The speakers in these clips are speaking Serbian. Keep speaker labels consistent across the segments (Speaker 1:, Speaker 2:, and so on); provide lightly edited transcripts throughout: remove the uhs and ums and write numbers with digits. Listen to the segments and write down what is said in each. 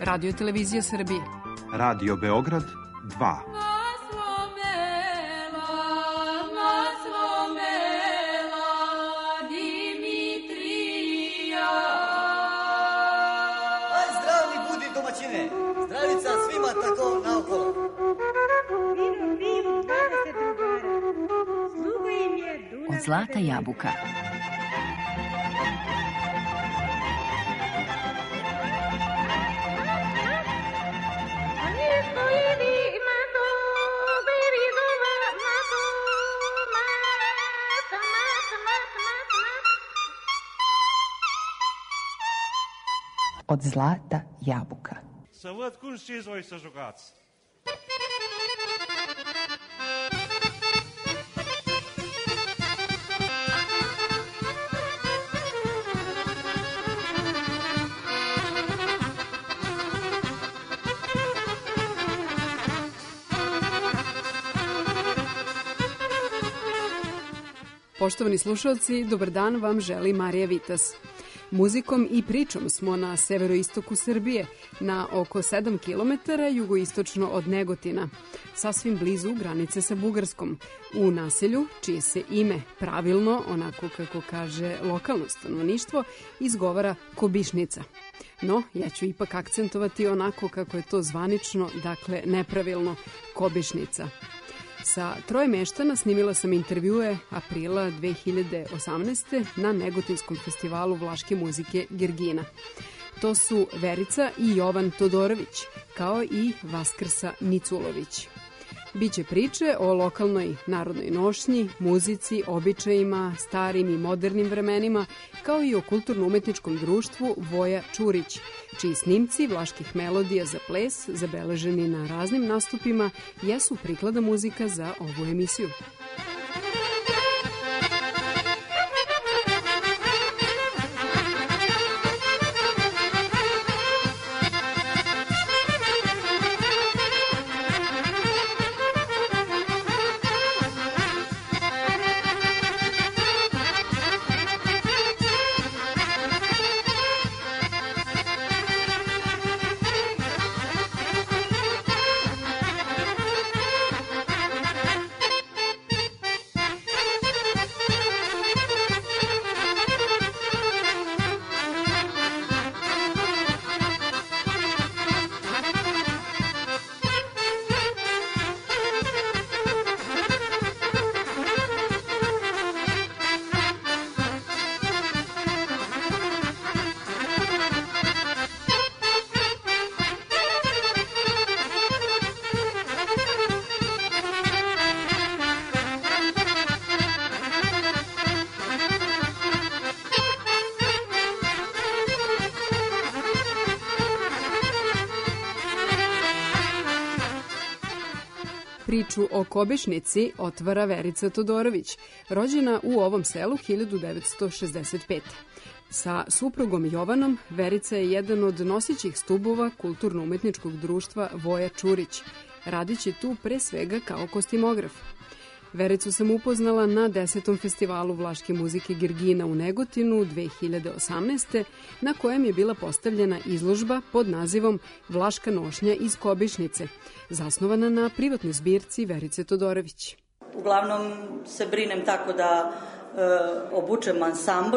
Speaker 1: Radio Televizija Srbije.
Speaker 2: Radio Beograd 2.
Speaker 3: Zdravica svima tako naokolo.
Speaker 4: Od zlata jabuka. Od zlata jabuka.
Speaker 5: Să văd cum știți voi să jucați.
Speaker 1: Poštovani slušalci, dobar dan vam želi Marija Vitas. Muzikom i pričom smo na severoistoku Srbije, na oko 7 km jugoistočno od Negotina, sasvim blizu granice sa Bugarskom, u naselju čije se ime pravilno, onako kako kaže lokalno stanovništvo, izgovara Kobišnica. No, ja ću ipak akcentovati onako kako je to zvanično, dakle nepravilno, Kobišnica. Sa troje meštana snimila sam intervjue aprila 2018. na Negotinskom festivalu vlaške muzike Gergina. To su Verica i Jovan Todorović, kao i Vaskrsa Niculović. Biće priče o lokalnoj narodnoj nošnji, muzici, običajima, starim i modernim vremenima, kao i o kulturno-umetničkom društvu Voja Čurić, čiji snimci vlaških melodija za ples, zabeleženi na raznim nastupima, jesu prikladna muzika za ovu emisiju. Priču o Kobišnici otvara Verica Todorović, rođena u ovom selu 1965. Sa suprugom Jovanom, Verica je jedan od nosećih stubova kulturno-umetničkog društva Voja Čurić, radići tu pre svega kao kostimograf. Vericu sam upoznala na 10. festivalu vlaške muzike Gergina u Negotinu 2018. na kojem je bila postavljena izložba pod nazivom Vlaška nošnja iz Kobišnice, zasnovana na privatnoj zbirci Verice Todorović.
Speaker 6: Uglavnom se brinem tako da obučem ansambl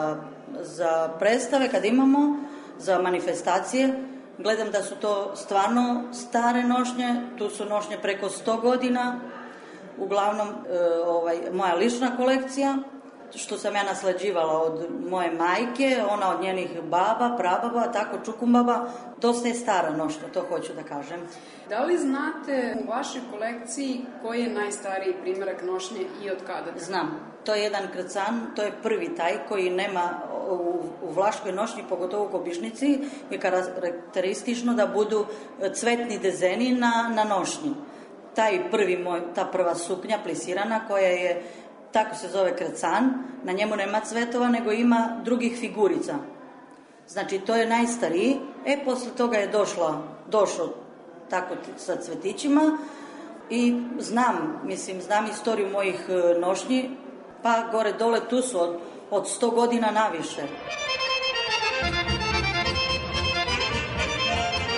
Speaker 6: za predstave kad imamo, za manifestacije. Gledam da su to stvarno stare nošnje, tu su nošnje preko 100 godina. Uglavnom, moja lična kolekcija, što sam ja nasleđivala od moje majke, ona od njenih baba, prababa, tako čukumbaba, dosta je stara nošnja, to hoću da kažem.
Speaker 1: Da li znate u vašoj kolekciji koji je najstariji primerak nošnje i od kada?
Speaker 6: Znam, to je jedan krcan, to je prvi taj koji nema u vlaškoj nošnji, pogotovo u Kobišnici, je karakteristično da budu cvetni dezeni na nošnji. Ta prva suknja plisirana koja je, tako se zove krecan, na njemu nema cvetova nego ima drugih figurica. Znači to je najstariji, posle toga je došlo tako sa cvetićima i znam istoriju mojih nošnji, pa gore dole tu su od 100 godina naviše.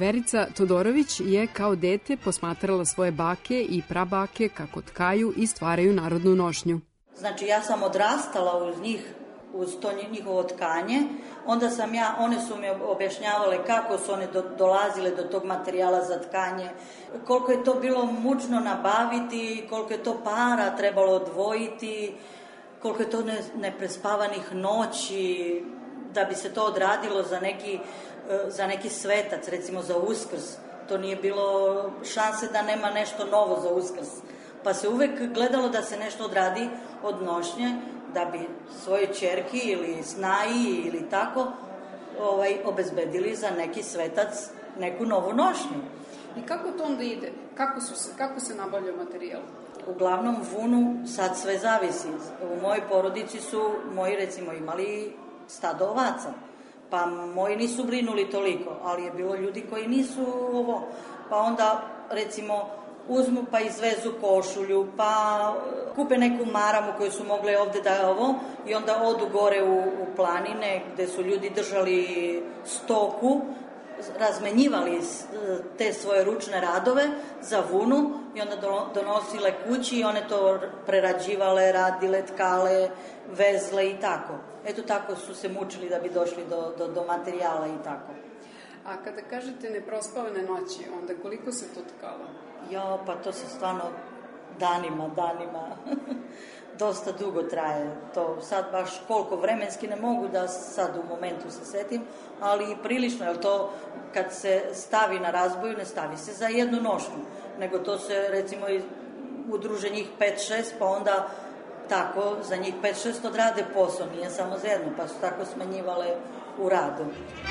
Speaker 1: Verica Todorović je kao dete posmatrala svoje bake i prabake kako tkaju i stvaraju narodnu nošnju.
Speaker 6: Znači ja sam odrastala uz njih, uz to njihovo tkanje, onda one su mi objašnjavale kako su one dolazile do tog materijala za tkanje, koliko je to bilo mučno nabaviti, koliko je to para trebalo odvojiti, koliko je to neprespavanih noći da bi se to odradilo za neki svetac, recimo za Uskrs. To nije bilo šanse da nema nešto novo za Uskrs. Pa se uvek gledalo da se nešto odradi od nošnje, da bi svoje ćerki ili snaji ili tako obezbedili za neki svetac neku novu nošnju.
Speaker 1: I kako to onda ide? Kako se nabavlja materijal?
Speaker 6: Uglavnom vunu sad sve zavisi. U mojoj porodici su moji recimo imali stado ovaca. Pa moji nisu brinuli toliko, ali je bilo ljudi koji nisu ovo. Pa onda recimo uzmu pa izvezu košulju, pa kupe neku maramu koju su mogle ovde da i onda odu gore u planine gde su ljudi držali stoku, razmenjivali te svoje ručne radove za vunu i onda donosile kući i one to prerađivale, radile, tkale, vezle i tako. Eto tako su se mučili da bi došli do materijala i tako.
Speaker 1: A kada kažete neprospavane noći, onda koliko se to tkalo?
Speaker 6: Jo, pa to se stvarno danima. Dosta dugo traje. To sad baš koliko vremenski ne mogu da sad u momentu se setim, ali prilično, jer to kad se stavi na razboju, ne stavi se za jednu nošnju, nego to se recimo udruže njih 5-6, pa onda tako za njih 5-6 odrade posao, nije samo za jednu, pa su tako smanjivale u radu.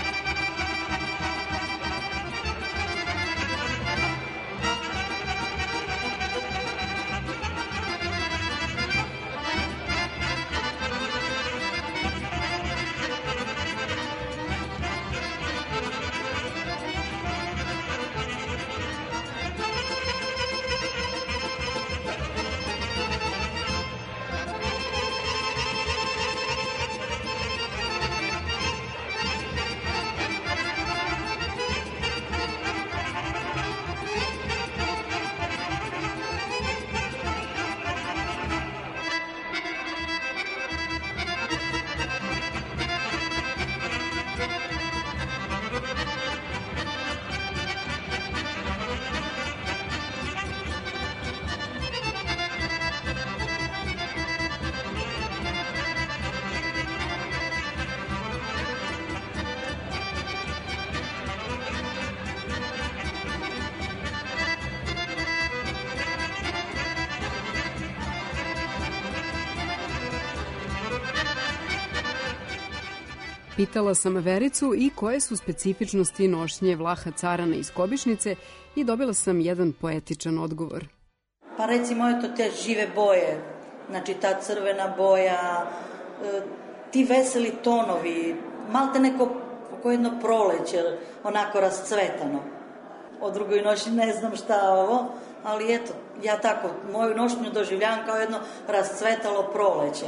Speaker 1: Pitala sam Vericu i koje su specifičnosti nošnje Vlaha Carana iz Kobišnice i dobila sam jedan poetičan odgovor.
Speaker 6: Pa recimo eto te žive boje, znači ta crvena boja, ti veseli tonovi, malte neko jedno proleće, onako rascvetano. O drugoj nošnji ne znam šta ovo, ali eto, ja tako moju nošnju doživljavam kao jedno rascvetalo proleće.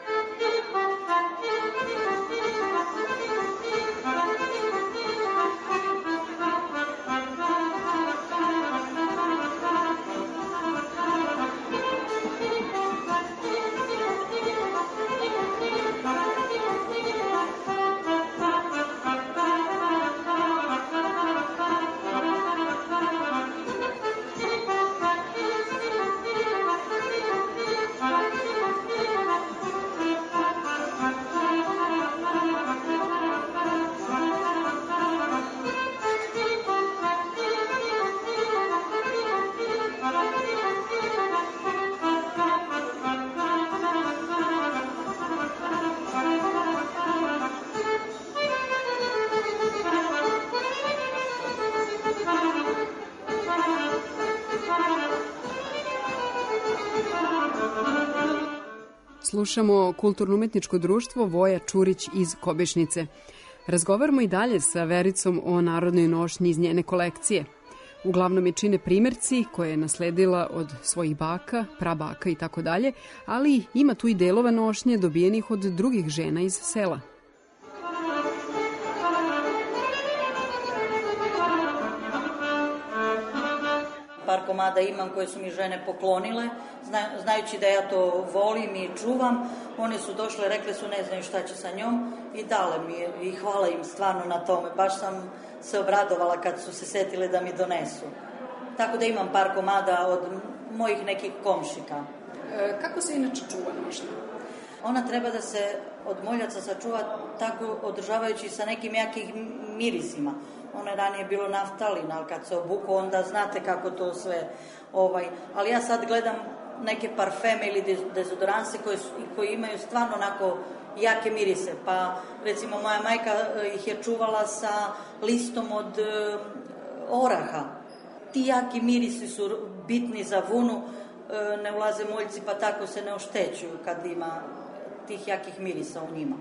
Speaker 1: Slušamo kulturno-umetničko društvo Voja Čurić iz Kobišnice. Razgovaramo i dalje sa Vericom o narodnoj nošnji iz njene kolekcije. Uglavnom je čine primerci koje je nasledila od svojih baka, prabaka i tako dalje, ali ima tu i delova nošnje dobijenih od drugih žena iz sela.
Speaker 6: par komada imam koje su mi žene poklonile, znajući da ja to volim i čuvam. One su došle, rekle su ne znaju šta će sa njom i dale mi je i hvala im stvarno na tome. Baš sam se obradovala kad su se setile da mi donesu. Tako da imam par komada od mojih nekih komšika.
Speaker 1: Kako se inače čuva nošnja?
Speaker 6: Ona treba da se od moljaca sačuva tako održavajući sa nekim jakim mirisima. Ono je ranije bilo naftalin, ali kad se obuku onda znate kako to sve... Ali ja sad gledam neke parfeme ili dezodoranse koji imaju stvarno onako jake mirise. Pa recimo moja majka ih je čuvala sa listom od oraha. Ti jaki mirisi su bitni za vunu, ne ulaze moljci pa tako se ne oštećuju kad ima tih jakih mirisa u njima.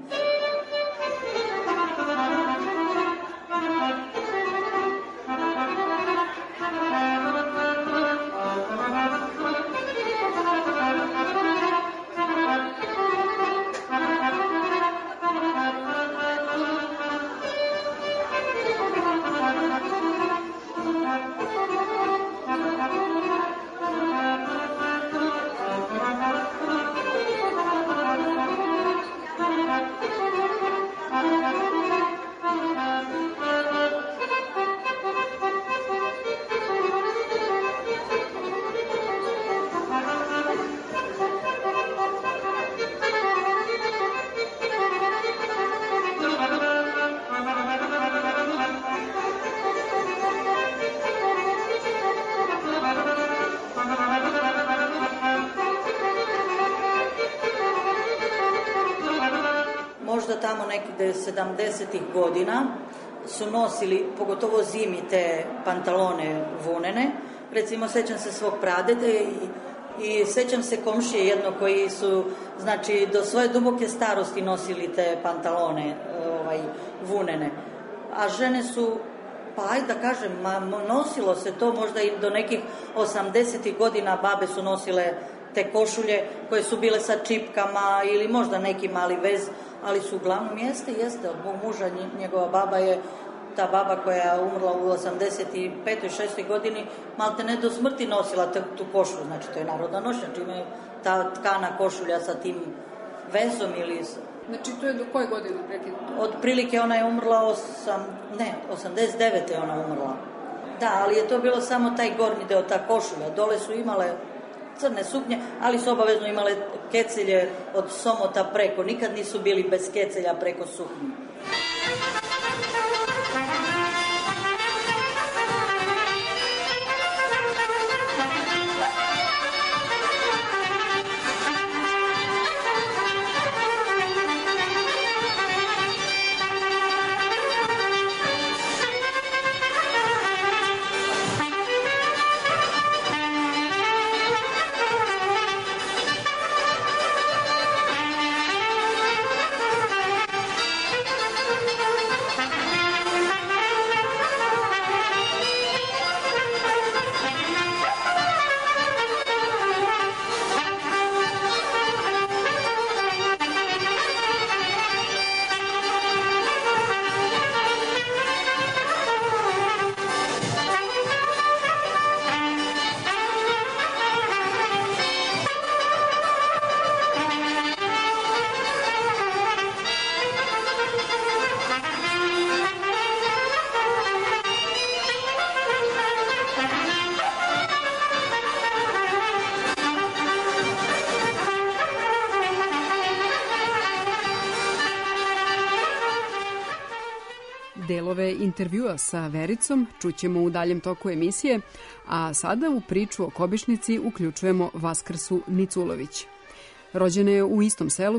Speaker 6: Možda tamo nekih 70-ih godina su nosili, pogotovo zimi, te pantalone vunene. Recimo, sećam se svog pradede i sećam se komšije jedno koji su, znači, do svoje duboke starosti nosili te pantalone vunene. A žene su, pa ajde da kažem, nosilo se to možda i do nekih 80-ih godina babe su nosile te košulje koje su bile sa čipkama ili možda neki mali vez, ali su uglavnom jeste, od mog muža, njegova baba je ta baba koja je umrla u 85. 6. godini, malte ne do smrti nosila tu košulju, znači to je narodna nošnja, čime je ta tkana košulja sa tim vezom ili...
Speaker 1: Znači to je do koje godine prekinuto?
Speaker 6: Otprilike ona je umrla 89. je ona umrla. Da, ali je to bilo samo taj gornji deo, ta košulja, dole su imale crne suknje, ali su obavezno imale kecelje od somota preko. Nikad nisu bili bez kecelja preko suknje.
Speaker 1: Delove intervjua sa Vericom čućemo u daljem toku emisije, a sada u priču o Kobišnici uključujemo Vaskrsu Niculović. Rođena je u istom selu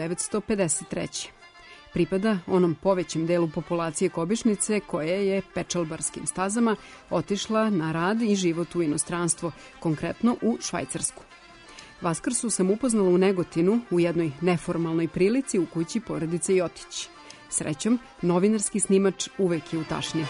Speaker 1: 1953. Pripada onom povećem delu populacije Kobišnice koja je pečalbarskim stazama otišla na rad i život u inostranstvo, konkretno u Švajcarsku. Vaskrsu sam upoznala u Negotinu u jednoj neformalnoj prilici u kući porodice Jotić. Srećom, novinarski snimač uvek je u tašnji.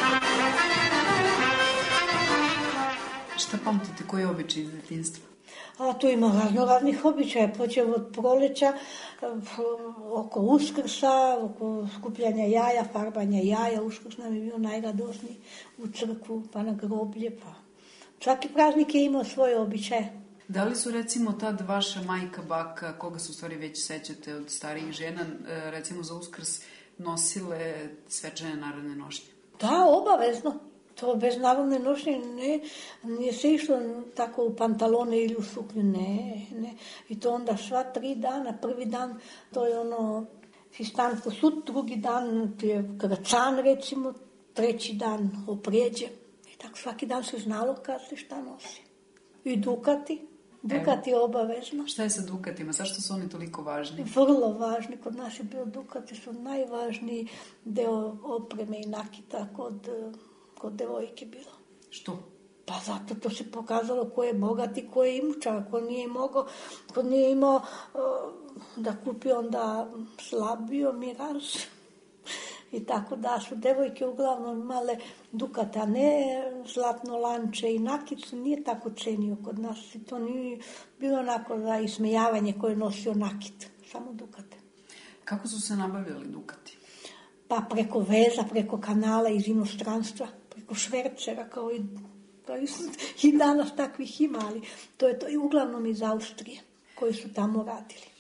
Speaker 4: Šta pamtite, koji je običaj iz detinjstva?
Speaker 7: A tu ima raznih običaja, počeo od proleća, oko Uskrsa, oko skupljanja jaja, farbanja jaja. Uskrs nam je bio najradosniji, u crkvu, pa na groblje, pa svaki praznik je imao svoje običaje.
Speaker 1: Da li su recimo tad vaša majka, baka, koga se u stvari već sećate od starijih žena, recimo za Uskrs nosile svečane narodne nošnje?
Speaker 7: Da, obavezno. To bez narodne nošnje nije se išlo tako u pantalone ili u suknju, ne. I to onda sva 3 dana, prvi dan to je fistanko sud, drugi dan je kracan recimo, treći dan oprijeđe. I tako svaki dan se znalo kad se šta nosi. I dukati. Dukati je obavezno.
Speaker 1: Šta je sa dukatima? Zašto su oni toliko važni?
Speaker 7: Vrlo važni. Kod nas je bio dukati, su najvažniji deo opreme i nakita kod devojke bilo.
Speaker 1: Što?
Speaker 7: Pa zato to se pokazalo ko je bogat i ko je imućan. Ko nije imao da kupi onda slabio miraz. I tako da su devojke uglavnom imale dukata, ne zlatno lanče i nakicu, nije tako cenio kod nas. I to nije bilo onako za ismejavanje koje je nosio nakit, samo dukate.
Speaker 1: Kako su se nabavljali dukati?
Speaker 7: Pa preko veza, preko kanala iz inostranstva, preko švercera, kao i danas takvih ima, ali to je to i uglavnom iz Austrije koji su tamo radili.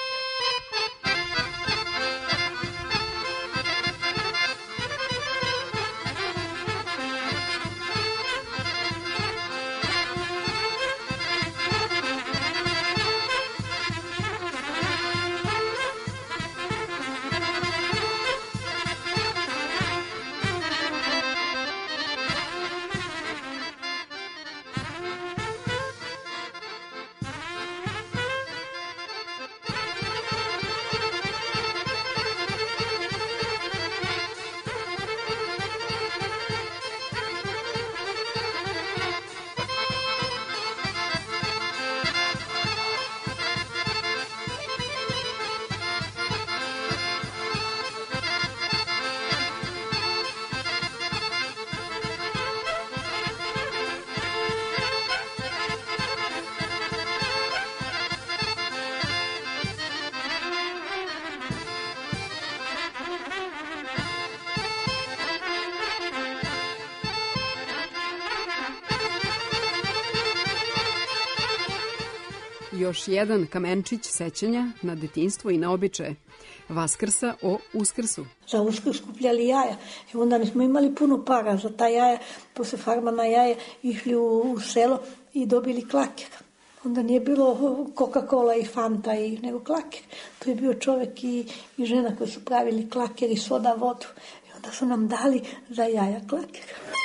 Speaker 1: Još jedan kamenčić sećanja na detinjstvo i na običaje. Vaskrsa o Uskrsu.
Speaker 7: Za Uskrs skupljali jaja. I onda nismo imali puno para za ta jaja. Posle farmana jaja išli u selo i dobili klaker. Onda nije bilo Coca-Cola i Fanta, nego klaker. To je bio čovjek i žena koji su pravili klaker i soda vodu. I onda su nam dali za jaja klaker.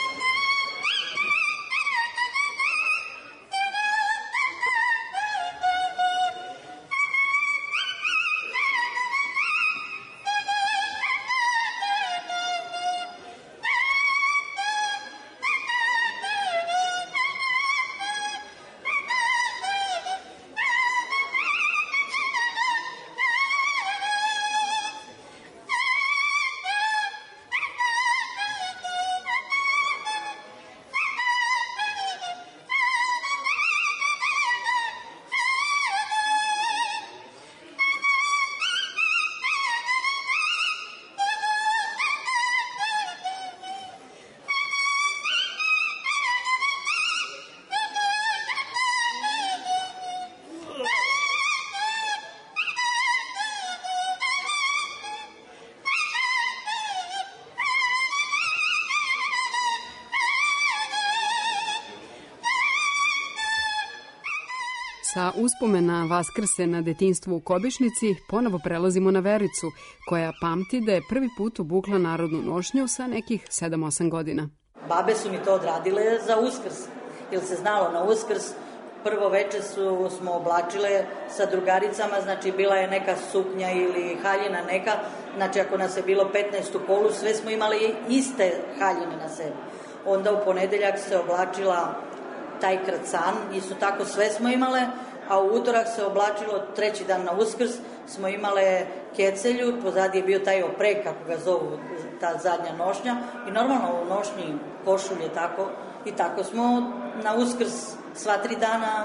Speaker 1: Sa uspomena Vaskrse na detinjstvu u Kobišnici ponovo prelazimo na Vericu, koja pamti da je prvi put obukla narodnu nošnju sa nekih 7-8 godina.
Speaker 6: Babe su mi to odradile za Uskrs, jer se znalo na Uskrs. Prvo veče smo oblačile sa drugaricama, znači bila je neka suknja ili haljina neka, znači ako nas je bilo 15 u kolu, sve smo imali iste haljine na sebi. Onda u ponedeljak se oblačila taj kracan, isto tako sve smo imale, a u utorak se oblačilo, treći dan na Uskrs, smo imale kecelju, pozadi je bio taj oprek, kako ga zovu, ta zadnja nošnja, i normalno u nošnji košulje tako, i tako smo na Uskrs sva 3 dana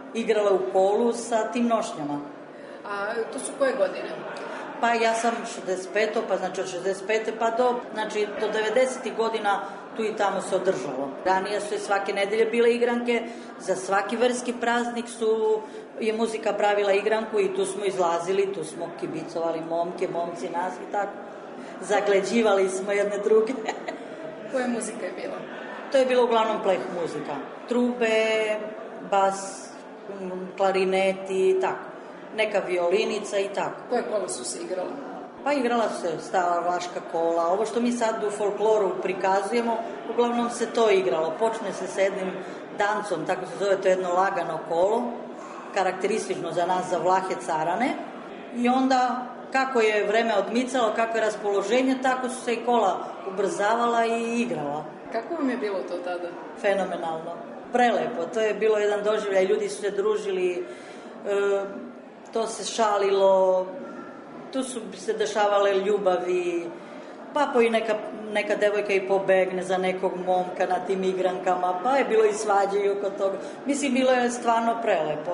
Speaker 6: igrala u kolu sa tim nošnjama.
Speaker 1: A to su koje godine?
Speaker 6: Pa ja sam 65. pa znači od 65. pa do 90. godina tu i tamo se održalo. Ranije su svake nedelje bile igranke, za svaki verski praznik je muzika pravila igranku i tu smo izlazili, tu smo kibicovali momci nas i tako. Zagleđivali smo jedne druge.
Speaker 1: Koja muzika je bila?
Speaker 6: To je bilo uglavnom pleh muzika. Trube, bas, klarineti i tako. Neka violinica i tako.
Speaker 1: Koje kola su se igrala?
Speaker 6: Pa igrala su se stara vlaška kola. Ovo što mi sad u folkloru prikazujemo, uglavnom se to igralo. Počne se s jednim dancom, tako se zove, to jedno lagano kolo, karakteristično za nas, za Vlahe carane. I onda, kako je vreme odmicalo, kako je raspoloženje, tako su se i kola ubrzavala i igrala.
Speaker 1: Kako vam je bilo to tada?
Speaker 6: Fenomenalno. Prelepo. To je bilo jedan doživljaj. Ljudi su se družili, to se šalilo, tu su se dešavale ljubavi, pa po i neka devojka i pobegne za nekog momka na tim igrankama, pa je bilo i svađe i oko toga. Mislim, bilo je stvarno prelepo.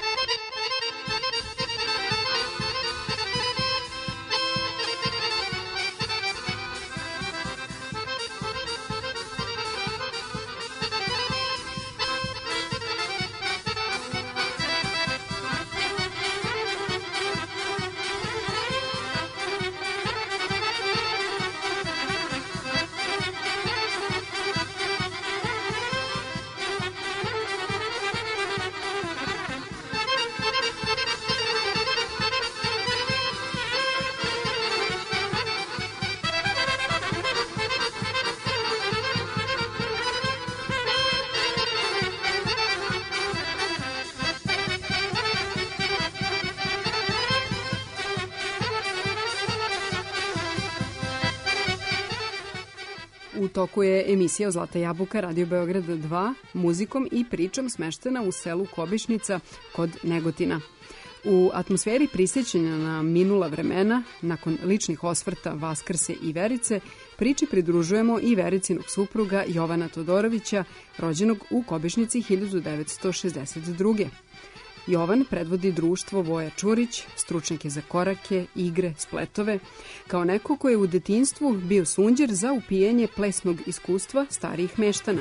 Speaker 1: U toku je emisija Zlata jabuka Radio Beograd 2 muzikom i pričom smeštena u selu Kobišnica kod Negotina. U atmosferi prisjećanja na minula vremena, nakon ličnih osvrta Vaskrse i Verice, priči pridružujemo i Vericinog supruga Jovana Todorovića, rođenog u Kobišnici 1962. Jovan predvodi društvo Voja Čurić, stručnjak je za korake, igre, spletove, kao neko ko je u detinjstvu bio sunđer za upijanje plesnog iskustva starijih meštana.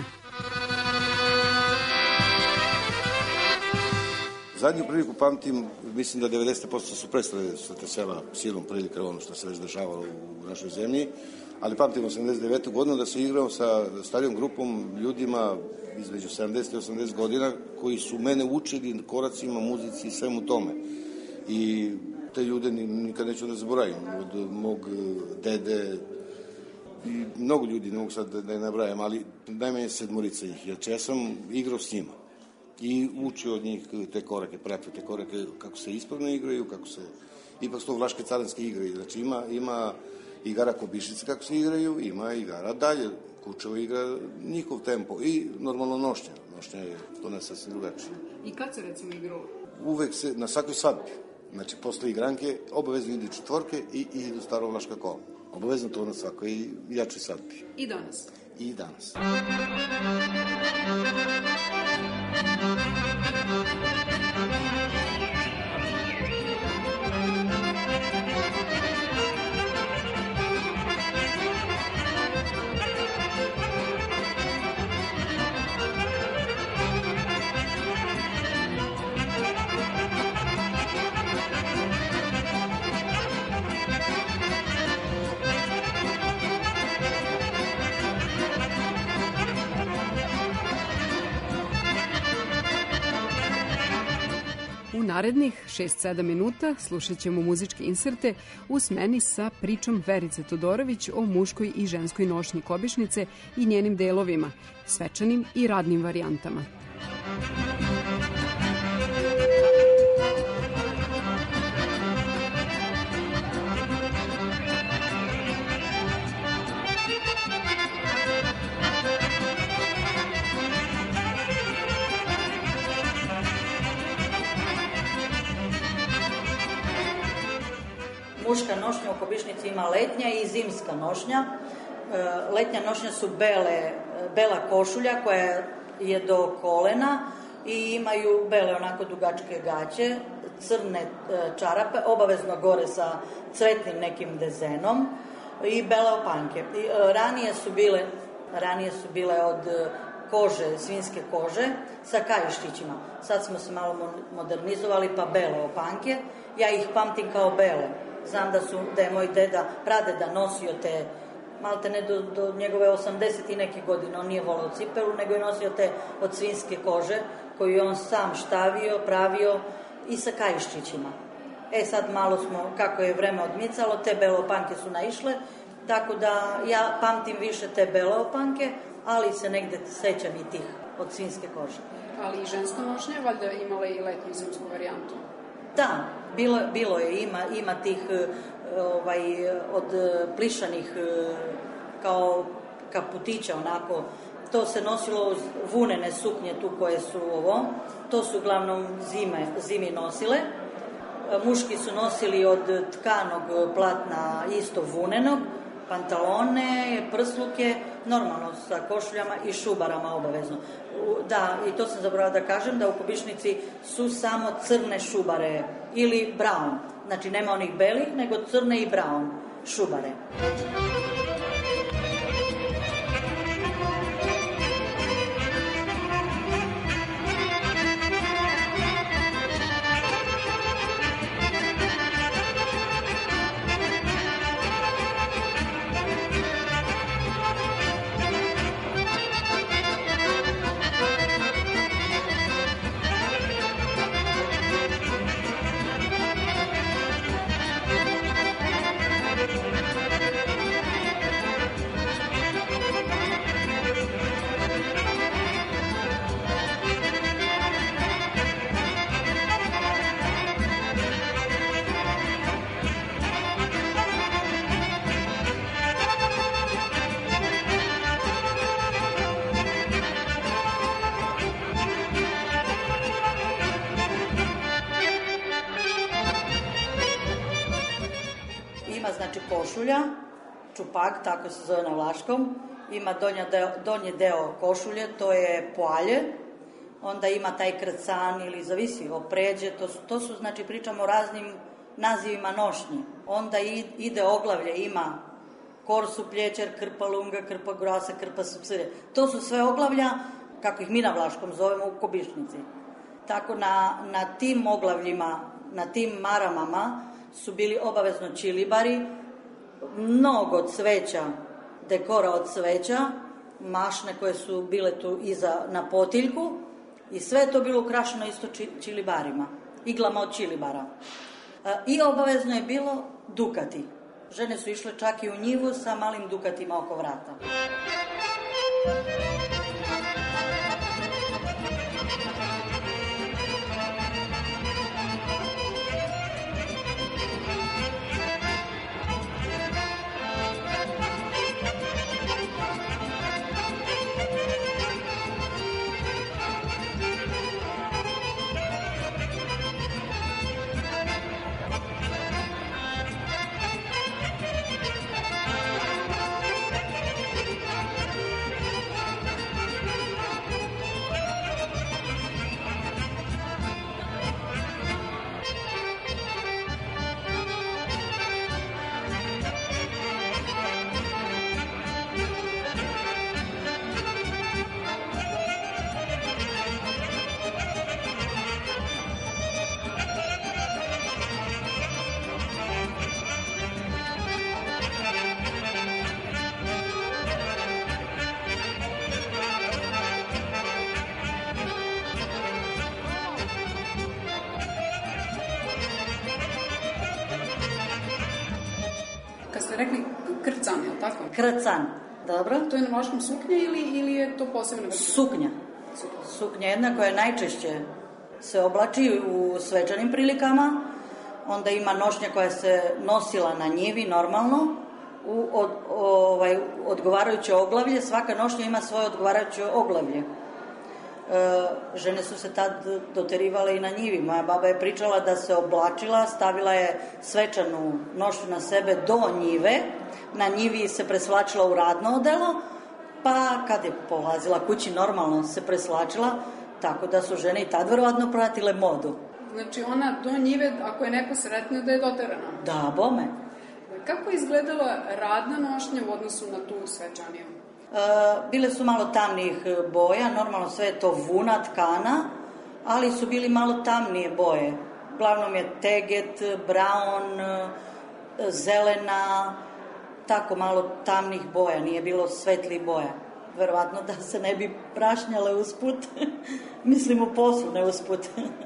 Speaker 8: Zadnju priliku pamtim, mislim da 90% su prestale sa te sela silom prilika ono što se već dešavalo u našoj zemlji, ali pamtim 89. godinu da se igrao sa starijom grupom ljudima između 70 i 80 godina koji su mene učili koracima, muzici i svemu tome. I te ljude nikad neću da zaboravim. Od mog dede i mnogo ljudi, ne mogu sad da je nabrajam, ali najmanje 7 njih. Jer ja sam igrao s njima i učio od njih te korake, pratio te korake, kako se ispravno igraju, kako se, ipak su to vlaške carinske igre. Znači ima igara Kobišnice kako se igraju, ima igara dalje. Kučevo igra njihov tempo i normalno nošnja. Nošnja je to ne sasvim drugačije.
Speaker 1: I kad se recimo igrao?
Speaker 8: Uvek se, na svakoj svadbi. Znači, posle igranke, obavezno idu četvorke i idu starovlaška kola. Obavezno to na svakoj jačoj svadbi.
Speaker 1: I danas?
Speaker 8: I danas.
Speaker 1: U narednih 6-7 minuta slušat ćemo muzičke inserte u smeni sa pričom Verice Todorović o muškoj i ženskoj nošnji Kobišnice i njenim delovima, svečanim i radnim varijantama.
Speaker 6: Muška nošnja u Kobišnici ima letnja i zimska nošnja. Letnja nošnja su bela košulja koja je do kolena i imaju bele onako dugačke gaće, crne čarape, obavezno gore sa cvetnim nekim dezenom i bele opanke. Ranije su bile od kože, svinjske kože sa kaiščićima. Sad smo se malo modernizovali pa bele opanke. Ja ih pamtim kao bele. Znam da je moj pradeda nosio te, malte ne do njegove 80 i neke godine, on nije volao cipelu, nego je nosio te od svinjske kože koju je on sam štavio, pravio i sa kaiščićima. Sad malo smo, kako je vreme odmicalo, te bele opanke su naišle, tako da ja pamtim više te bele opanke, ali se negde sećam i tih od svinjske kože.
Speaker 1: Ali i ženska nošnja je valjda imala i letnju zimsku varijantu?
Speaker 6: Da, bilo je, ima tih od plišanih kao kaputića onako. To se nosilo uz vunene suknje tu koje su to su uglavnom zimi nosile. Muški su nosili od tkanog platna isto vunenog, pantalone, prsluke, normalno sa košuljama i šubarama obavezno. Da, i to sam zaboravila da kažem, da u Kobišnici su samo crne šubare ili brown. Znači nema onih belih, nego crne i brown šubare. Košulja, čupak, tako se zove na vlaškom, ima donji deo košulje, to je poalje, onda ima taj krcan ili zavisi opređe, to su, znači pričamo o raznim nazivima nošnji. Onda ide oglavlje, ima korsu, pljećer, krpa lunga, krpa grosa, krpa supsire. To su sve oglavlja, kako ih mi na vlaškom zovemo, u Kobišnici. Tako na tim oglavljima, na tim maramama su bili obavezno čilibari, mnogo cveća, dekora od cveća, mašne koje su bile tu iza na potiljku i sve je to bilo ukrašeno isto čilibarima, iglama od čilibara. I obavezno je bilo dukati. Žene su išle čak i u njivu sa malim dukatima oko vrata.
Speaker 1: Rekli krcan, je li tako?
Speaker 6: Krcan, dobro.
Speaker 1: To je na vlaškom suknja ili je to posebna vrsta?
Speaker 6: Suknja. Suknja jedna koja najčešće se oblači u svečanim prilikama. Onda ima nošnja koja se nosila na njivi normalno, odgovarajuće oglavlje. Svaka nošnja ima svoje odgovarajuće oglavlje. Žene su se tad doterivale i na njivi. Moja baba je pričala da se oblačila, stavila je svečanu nošnju na sebe do njive, na njivi se presvlačila u radno odelo, pa kad je polazila kući normalno se presvlačila Tako da su žene i tad verovatno pratile modu.
Speaker 1: Znači ona do njive, ako je neko sretne, da je doterana.
Speaker 6: Da, bome.
Speaker 1: Kako je izgledala radna nošnja u odnosu na tu svečaniju?
Speaker 6: Bile su malo tamnijih boja, normalno sve je to vuna, tkana, ali su bili malo tamnije boje. Uglavnom je teget, brown, zelena, tako malo tamnih boja, nije bilo svetlih boja. Verovatno da se ne bi prašnjale usput, mislim u poslu, ne usput.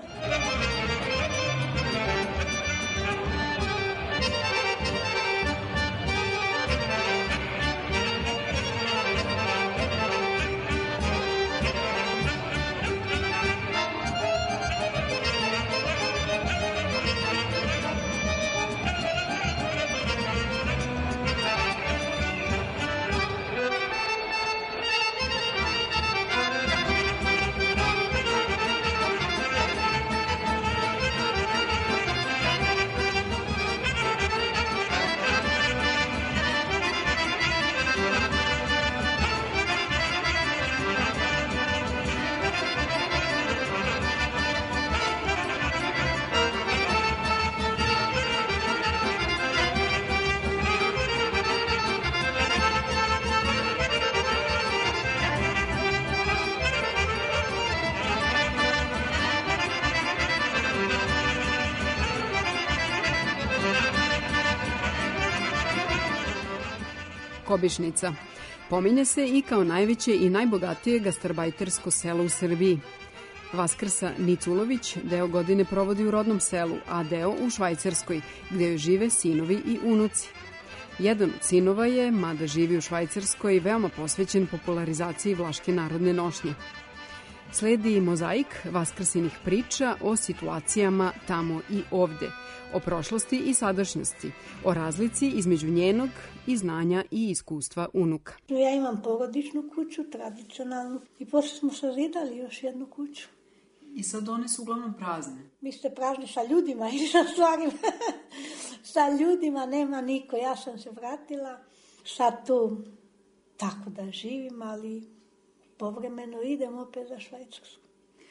Speaker 1: Kobišnica. Pominje se i kao najveće i najbogatije gastarbajtersko selo u Srbiji. Vaskrsa Niculović deo godine provodi u rodnom selu, a deo u Švajcarskoj, gde joj žive sinovi i unuci. Jedan od sinova je, mada živi u Švajcarskoj, veoma posvećen popularizaciji vlaške narodne nošnje. Sledi mozaik vaskrsinih priča o situacijama tamo i ovde, o prošlosti i sadašnjosti, o razlici između njenog i znanja i iskustva unuka.
Speaker 7: Ja imam porodičnu kuću, tradicionalnu, i posle smo sazidali još jednu kuću.
Speaker 1: I sad one su uglavnom prazne.
Speaker 7: Vi ste prazni sa ljudima ili sa stvarima? Sa ljudima nema niko. Ja sam se vratila, sad tu tako da živim, ali povremeno idem opet za Švajcarsku.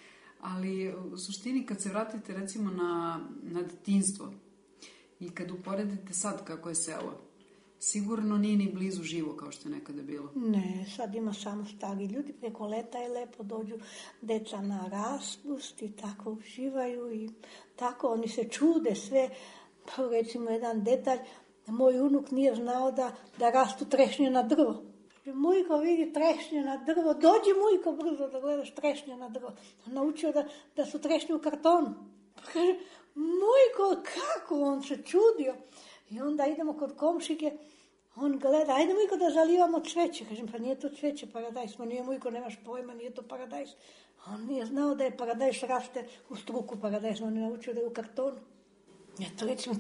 Speaker 1: Ali u suštini kad se vratite recimo na detinjstvo i kad uporedite sad kako je selo, sigurno nije ni blizu živo kao što je nekada bilo.
Speaker 7: Ne, sad ima samo stari ljudi, preko leta je lepo, dođu deca na raspust i tako uživaju i tako oni se čude sve. Pa recimo jedan detalj, moj unuk nije znao da rastu trešnje na drvo. Mujko vidi trešnje na drvo, dođi Mujko brzo da gledaš trešnje na drvo. Naučio da su trešnje u kartonu. Pa kaže, Mujko, kako? On se čudio. I onda idemo kod komšike, on gleda, ajde Mujko da zalivamo cveće. Kažem, pa nije to cveće, paradajs. Ma nije Mujko, nemaš pojma, nije to paradajs. On nije znao da je paradajs raste u struku paradajs, on je naučio da je u kartonu. Eto, recimo,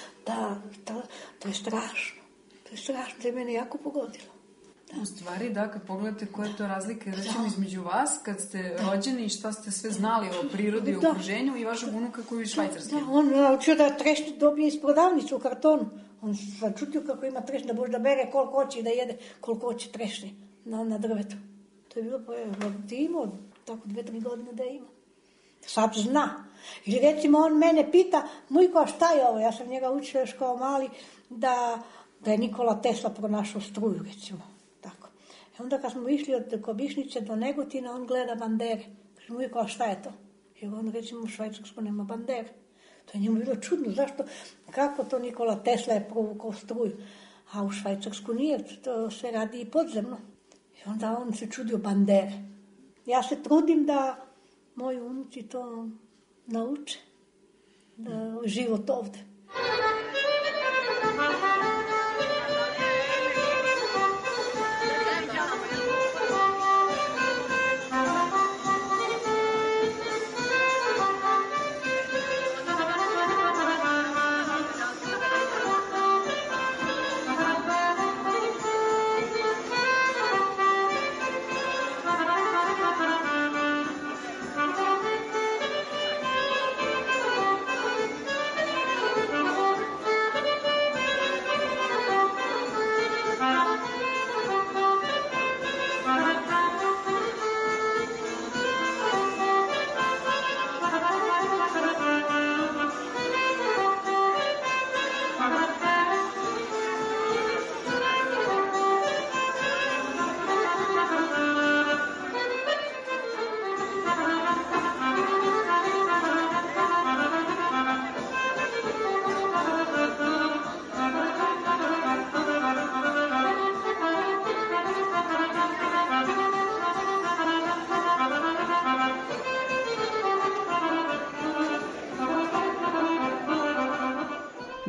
Speaker 7: to je strašno. To je strašno, to je mene jako pogodilo.
Speaker 1: Da. U stvari, da, kad pogledate koje je to razlike, recimo između vas, kad ste rođeni i šta ste sve znali o prirodi i okruženju i vašeg unuka koji je švajcarski.
Speaker 7: Da, on naučio da trešnje dobije iz prodavnice u kartonu. On se začutio kako ima trešnje, da može da bere koliko hoće i da jede koliko hoće trešnje na drvetu. To je bilo da imao, tako 2-3 godine da ima. Sad zna. Ili recimo on mene pita, Mujko, šta je ovo? Ja sam njega učila još kao mali da je Nikola Tesla pronašao struju, recimo. Tako. I onda kad smo išli od Kobišnice do Negotina, on gleda bandere. Kaže, Mujko, a šta je to? I on recimo u Švajcarsku nema bandere. To je njemu bilo čudno. Zašto? Kako to Nikola Tesla je provukao struju? A u Švajcarsku nije, to se radi i podzemno. I onda on se čudio bandere. Ja se trudim da moji unuci to nauče. Da život ovde.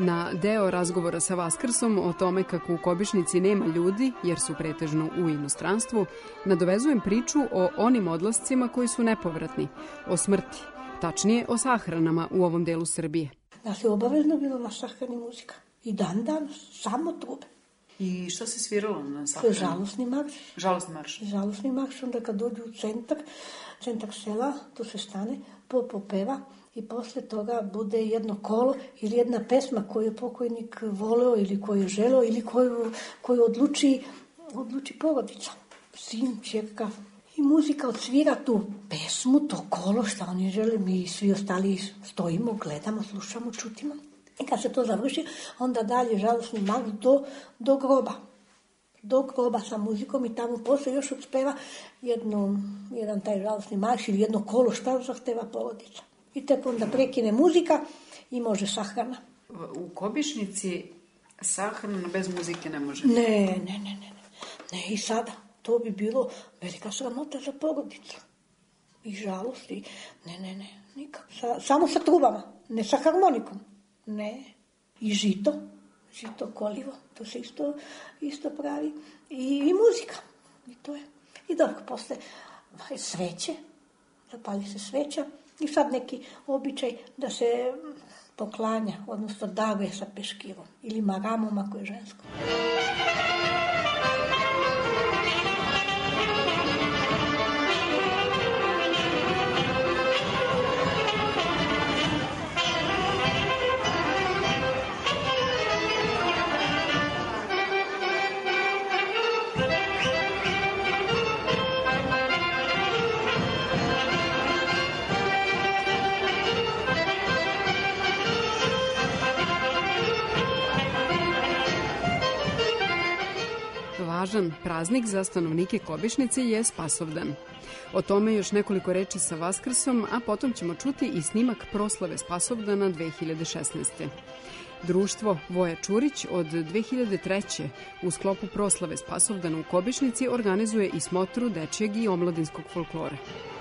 Speaker 1: Na deo razgovora sa Vaskrsom o tome kako u Kobišnici nema ljudi, jer su pretežno u inostranstvu, nadovezujem priču o onim odlascima koji su nepovratni, o smrti, tačnije o sahranama u ovom delu Srbije.
Speaker 7: Nas je obavezno bilo na sahrani muzika. I dan, samo trube.
Speaker 1: I šta se sviralo na sahrani?
Speaker 7: Žalosni marš.
Speaker 1: Žalosni marš.
Speaker 7: Žalosni marš, onda kad dođu u centar sela, tu se stane, popeva i posle toga bude jedno kolo ili jedna pesma koju je pokojnik voleo ili koju je želeo ili koju odluči porodica. Sin, ćerka. I muzika odsvira tu pesmu, to kolo šta oni žele, mi svi ostali stojimo, gledamo, slušamo, čutimo. I kad se to završi, onda dalje žalosni marš do groba. Do groba sa muzikom i tamo posle još odspeva jedan taj žalosni marš ili jedno kolo šta zahteva porodica. I tek onda prekine muzika i može sahrana.
Speaker 1: U Kobišnici sahrana bez muzike ne može?
Speaker 7: Ne. I sada to bi bilo velika sramota za porodicu. I žalost i ne, nikako. Samo sa trubama, ne sa harmonikom. Ne. I žito kolivo, to se isto pravi. I muzika. I to je. I dobro, posle sveće, zapali se sveća i sad neki običaj da se poklanja, odnosno daruje sa peškirom ili maramom ako je žensko.
Speaker 1: Važan praznik za stanovnike Kobišnice je Spasovdan. O tome još nekoliko reči sa Vaskrsom, a potom ćemo čuti i snimak proslave Spasovdana 2016. Društvo Voja Čurić od 2003. u sklopu proslave Spasovdana u Kobišnici organizuje i smotru dečjeg i omladinskog folklora.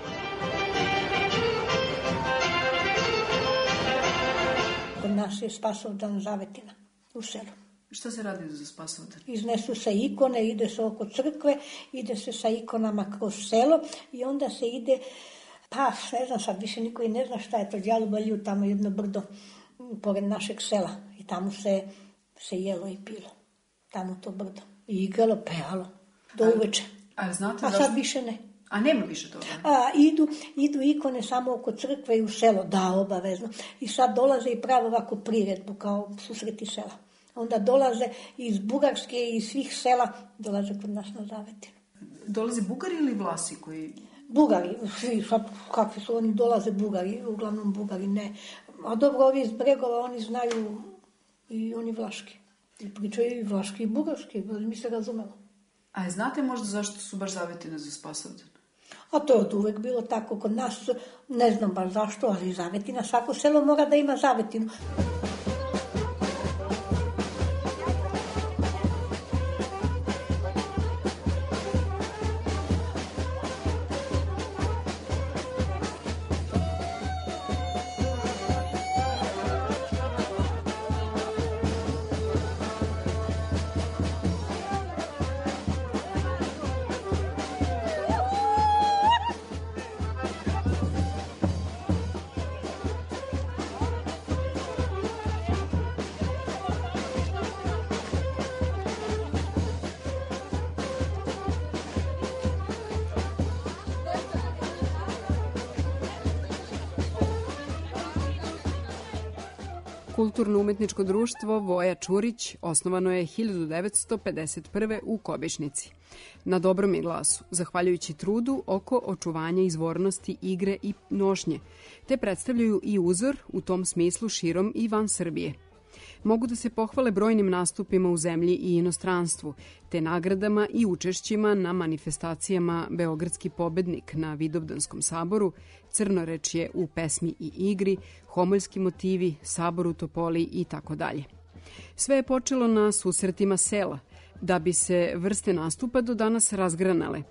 Speaker 7: Kod nas je Spasovdan Zavetina u selu.
Speaker 1: Šta se radi za Spasovdan?
Speaker 7: Iznesu se ikone, ide se oko crkve, ide se sa ikonama kroz selo i onda se ide, ne znam sad, više niko i ne zna šta je to, Đalubalju, tamo jedno brdo pored našeg sela i tamo se jelo i pilo, tamo to brdo. I igralo, pevalo, do uveče.
Speaker 1: A
Speaker 7: sad više ne.
Speaker 1: A nema više toga?
Speaker 7: Idu ikone samo oko crkve i u selo, da, obavezno. I sad dolaze i pravo ovako priredbu, kao susreti sela. Onda dolaze iz Bugarske i iz svih sela, dolaze kod nas na Zavetinu.
Speaker 1: Dolaze Bugari ili Vlasi koji...
Speaker 7: Bugari, svi, sad kakvi su oni, dolaze Bugari, uglavnom Bugari, ne. A dobro, ovi iz Bregova, oni znaju i oni vlaški. I pričaju i vlaški i bugarski, mi se razumemo.
Speaker 1: A znate možda zašto su baš Zavetine za Spasovdan?
Speaker 7: A to je od uvek bilo tako kod nas, ne znam baš zašto, ali Zavetina, svako selo mora da ima Zavetinu.
Speaker 1: Kulturno-umetničko društvo Voja Čurić osnovano je 1951. u Kobišnici. Na dobrom je glasu, zahvaljujući trudu oko očuvanja izvornosti igre i nošnje, te predstavljaju i uzor u tom smislu širom i van Srbije. Mogu da se pohvale brojnim nastupima u zemlji i inostranstvu, te nagradama i učešćima na manifestacijama Beogradski pobednik na Vidovdanskom saboru, Crnorečje u pesmi i igri, Homoljski motivi, Sabor u Topoli i tako dalje. Sve je počelo na susretima sela, da bi se vrste nastupa do danas razgranale,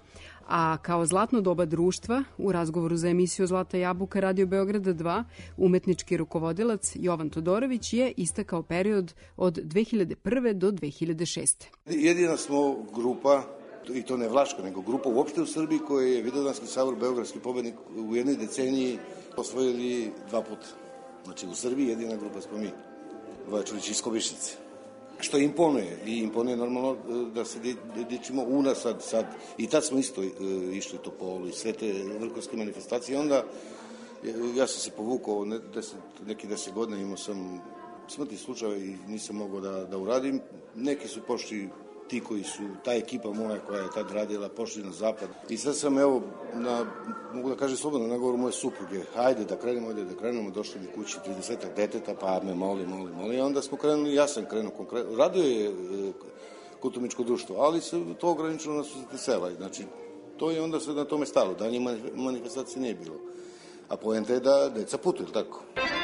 Speaker 1: A kao zlatno doba društva, u razgovoru za emisiju Zlata jabuka Radio Beograda 2, umetnički rukovodilac Jovan Todorović je istakao period od 2001. do 2006.
Speaker 8: Jedina smo grupa, i to ne Vlaška, nego grupa uopšte u Srbiji koja je Vidovdanski sabor beogradski pobednik u jednoj deceniji osvojili 2 puta. Znači u Srbiji jedina grupa smo mi, Voja-Čurić iz Kobišnice. Što imponuje, i imponuje normalno da se dičimo u nas sad. I tad smo isto išli Topolu i sve te vrhunske manifestacije. Onda ja sam se povukao neki 10 godina, imao sam smrtni slučaj i nisam mogao da uradim. Neki su pošli, ti koji su, ta ekipa moja koja je tad radila, pošli na zapad. I sad sam, evo, mogu da kažem slobodno, na govoru moje supruge, ajde da krenemo, došli mi kući 30-ak deteta, pa me moli. I onda smo krenuli, ja sam krenuo konkretno. Radio je kulturničko društvo, ali se to ograničilo na susrete sela. Znači, to je onda sve na tome stalo, dalje manifestacije nije bilo. A poenta je da deca putuju, tako?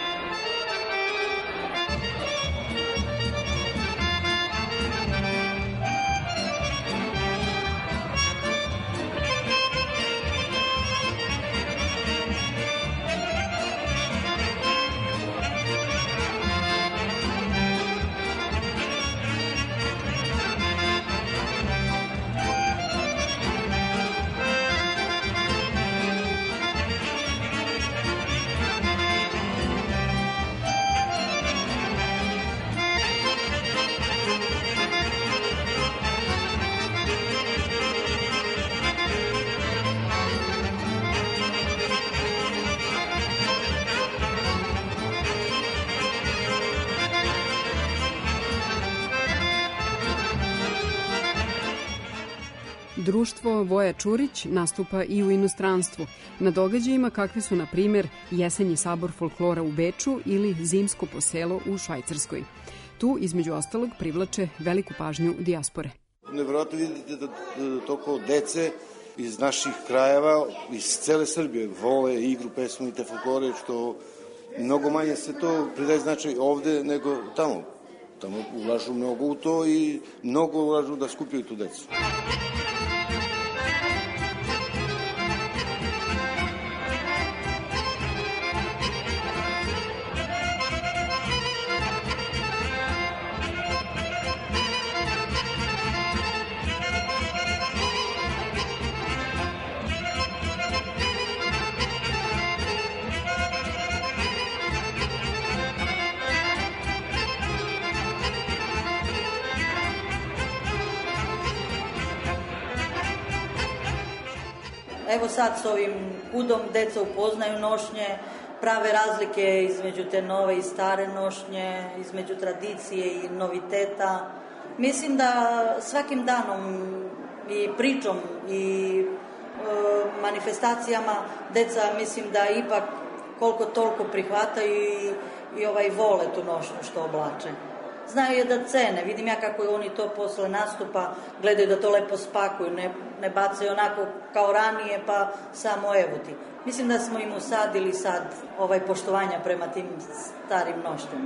Speaker 1: Društvo Voja Čurić nastupa i u inostranstvu, na događajima kakvi su, na primjer, Jesenji sabor folklora u Beču ili Zimsko poselo u Švajcarskoj. Tu, između ostalog, privlače veliku pažnju dijaspore.
Speaker 8: Nevjerojatno vidite da toliko dece iz naših krajeva, iz cele Srbije, vole igru, pesmu i te folklore, što mnogo manje se to pridaje značaj ovde nego tamo. Tamo ulažu mnogo u to i mnogo ulažu da skupljaju tu decu.
Speaker 6: Evo sad s ovim kudom deca upoznaju nošnje, prave razlike između te nove i stare nošnje, između tradicije i noviteta. Mislim da svakim danom i pričom i manifestacijama deca, mislim da ipak koliko toliko prihvataju i vole tu nošnju što oblače. Znaju je da cene, vidim ja kako oni to posle nastupa gledaju da to lepo spakuju, ne bacaju onako kao ranije pa samo evo ti. Mislim da smo im usadili sad poštovanja prema tim starim nošnjama.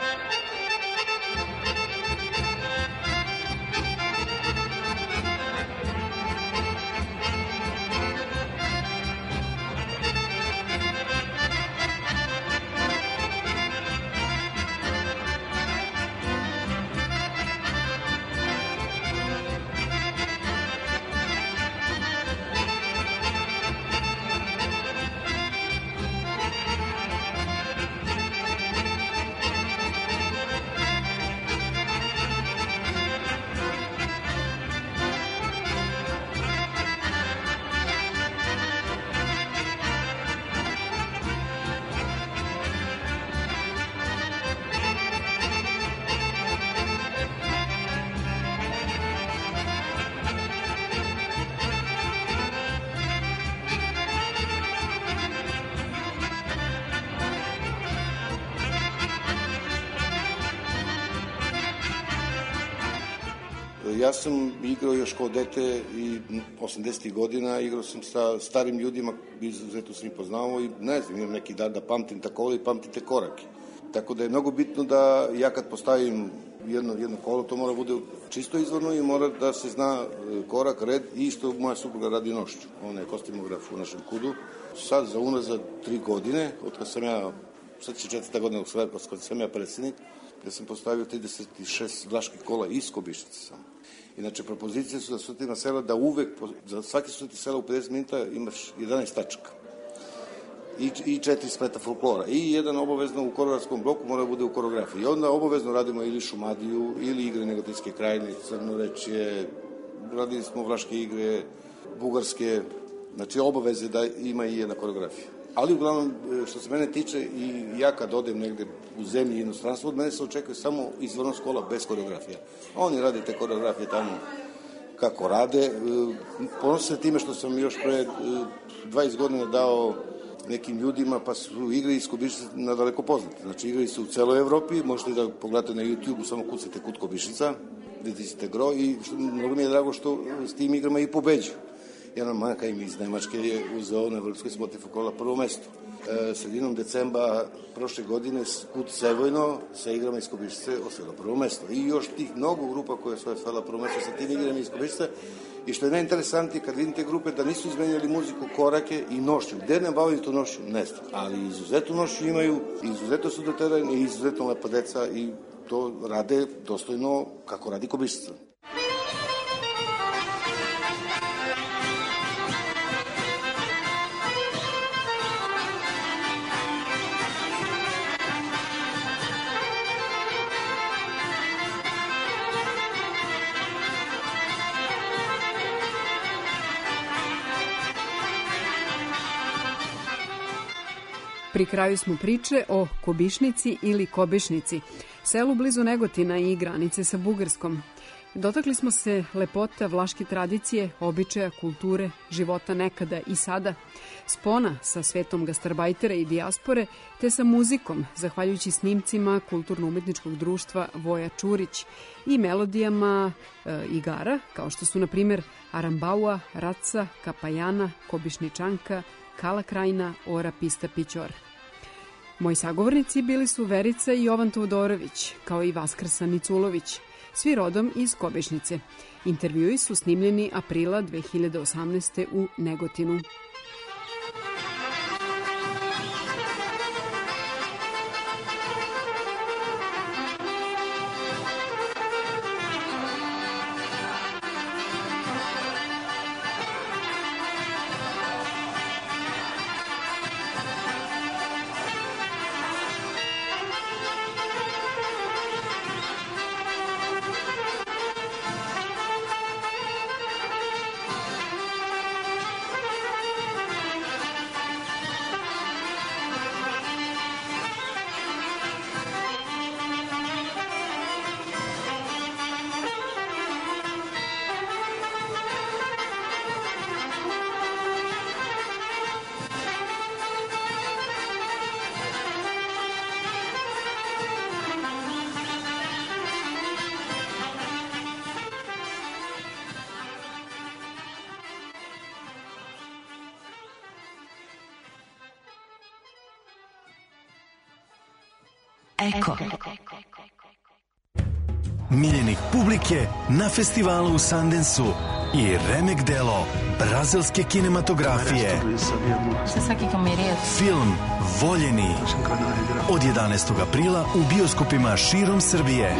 Speaker 6: Ja sam igrao još kao dete i 80. godina, igrao sam sa starim ljudima, izuzetno sam ih poznao i ne znam, imam neki dar da pamtim takole i pamtim te korake. Tako da je mnogo bitno da ja kad postavim
Speaker 8: jedno kolo, to mora bude čisto izvorno i mora da se zna korak, red i isto moja supruga radi nošću. Ona je kostimograf u našem KUD-u. Sad za unazad 3 godine, od kad sam ja, sad će 4. godina, od kad sam ja predsjednik, gde sam postavio 36 vlaških kola iz Kobišnice samo. Inače, propozicije su za sutina sela da uvek, za svaki sutin sela u 50 minuta imaš 11 tačaka. I 4 spreta folklora. I jedan obavezno u korovarskom bloku mora da bude u koreografiji. I onda obavezno radimo ili Šumadiju, ili igre Negotinske krajine, Crnorečje, radili smo vlaške igre, bugarske, znači obaveze da ima i jedna koreografija. Ali uglavnom, što se mene tiče, i ja kad odem negde u zemlji i inostranstvo, od mene se očekuje samo izvorno škola bez koreografija. Oni rade te koreografije tamo kako rade. Ponosim se time što sam još pre 20 godina dao nekim ljudima, pa su igre iz Kobišnice nadaleko poznate. Znači, igre su u celoj Evropi, možete da pogledate na YouTube-u, samo kucate KUD Kobišnica, vidite ćete gro i mnogo mi je drago što s tim igrama i pobeđu. Jedan manjaka im iz Nemačke je uzeo na Evropskoj smoti folklora prvo mesto. Sredinom decembra prošle godine KUD Sevojno sa igrama iz Kobišnice osvojila prvo mesto. I još tih mnogo grupa koje su osvojila prvo mesto sa tim igrama iz Kobišnice. I što je najinteresantnije, kad vidite grupe da nisu izmenjali muziku, korake i nošću. Gde ne bavaju tu nošću? Ne znam. Ali izuzetnu nošću imaju, izuzetno su doterani i izuzetno lepa deca i to rade dostojno kako radi Kobišnica.
Speaker 1: Pri kraju smo priče o Kobišnici ili Kobišnici, selu blizu Negotina i granice sa Bugarskom. Dotakli smo se lepota vlaške tradicije, običaja, kulture, života nekada i sada, spona sa svetom gastarbajtera i dijaspore, te sa muzikom, zahvaljujući snimcima Kulturno-umetničkog društva Voja Čurić i melodijama igara, kao što su, na primjer, Arambaua, Raca, Kapajana, Kobišničanka, Kala Krajina, Ora Pista Pićor. Moji sagovornici bili su Verica i Jovan Todorović, kao i Vaskrsa Niculović, svi rodom iz Kobišnice. Intervjui su snimljeni aprila 2018. u Negotinu.
Speaker 9: Eko. Miljenik publike na festivalu u Sundanceu i remek delo brazilske kinematografije. Film Voljeni od 11. aprila u bioskopima širom Srbije.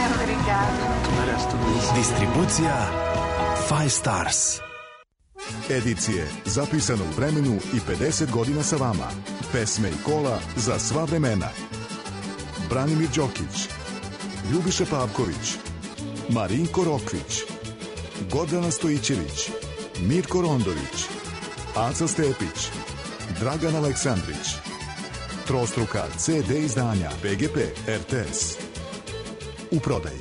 Speaker 9: Distribucija 5 Stars.
Speaker 10: Edicije zapisano u vremenu i 50 godina sa vama. Pesme i kola za sva vremena. Branimir Đokić, Ljubiša Pavković, Marinko Rokvić, Gordana Stojićević, Mirko Rondović, Aca Stepić, Dragan Aleksandrić. Trostruka CD izdanja PGP RTS. U prodaji.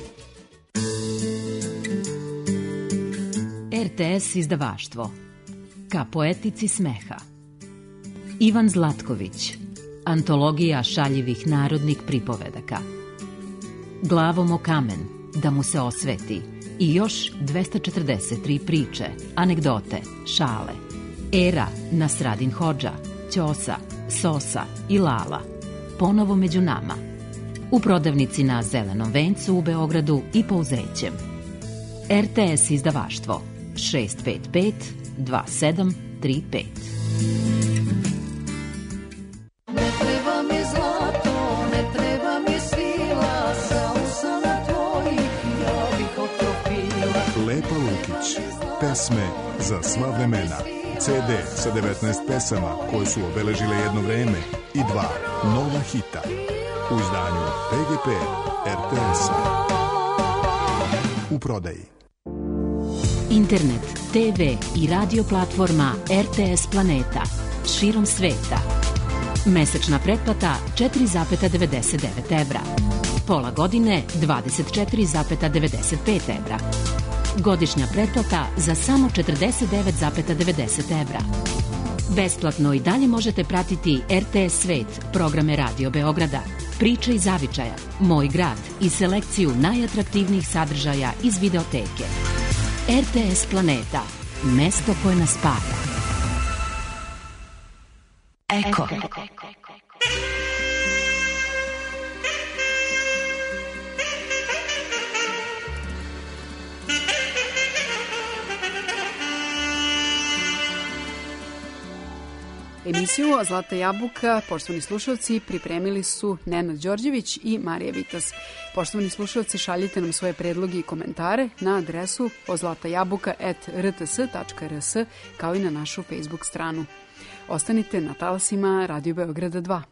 Speaker 11: RTS izdavaštvo. Ka poetici smeha. Ivan Zlatković. Antologija šaljivih narodnih pripovedaka. Glavom o kamen, da mu se osveti. I još 243 priče, anegdote, šale. Era, Nasradin Hodža, Ćosa, Sosa i Lala. Ponovo među nama. u prodavnici na Zelenom vencu u Beogradu i po Uzrećem. RTS izdavaštvo 655 2735.
Speaker 12: Ne treba mi zlato, ne treba mi svila, sa usana tvojih ja bih otropila.
Speaker 10: Lepa Lukić, pesme za sva vremena. CD sa 19 pesama koje su obeležile jedno vreme i 2 nova hita u izdanju PGP RTS-a. U prodaji.
Speaker 11: Internet, TV i radio platforma RTS Planeta širom sveta. Mesečna pretplata 4,99 evra. Pola godine 24,95 evra. Godišnja pretplata za samo 49,90 evra. Besplatno i dalje možete pratiti RTS Svet, programe Radio Beograda, Priče iz zavičaja, Moj grad i selekciju najatraktivnijih sadržaja iz videoteke. RTS Planeta, mesto koje nas spaja.
Speaker 4: Eko.
Speaker 1: Emisiju Zlata jabuka, poštovani slušalci, pripremili su Nenad Đorđević i Marija Vitas. Poštovani slušalci, šaljite nam svoje predloge i komentare na adresu ozlatajabuka@rts.rs, kao i na našu Facebook stranu. Ostanite na talasima Radio Beograda 2.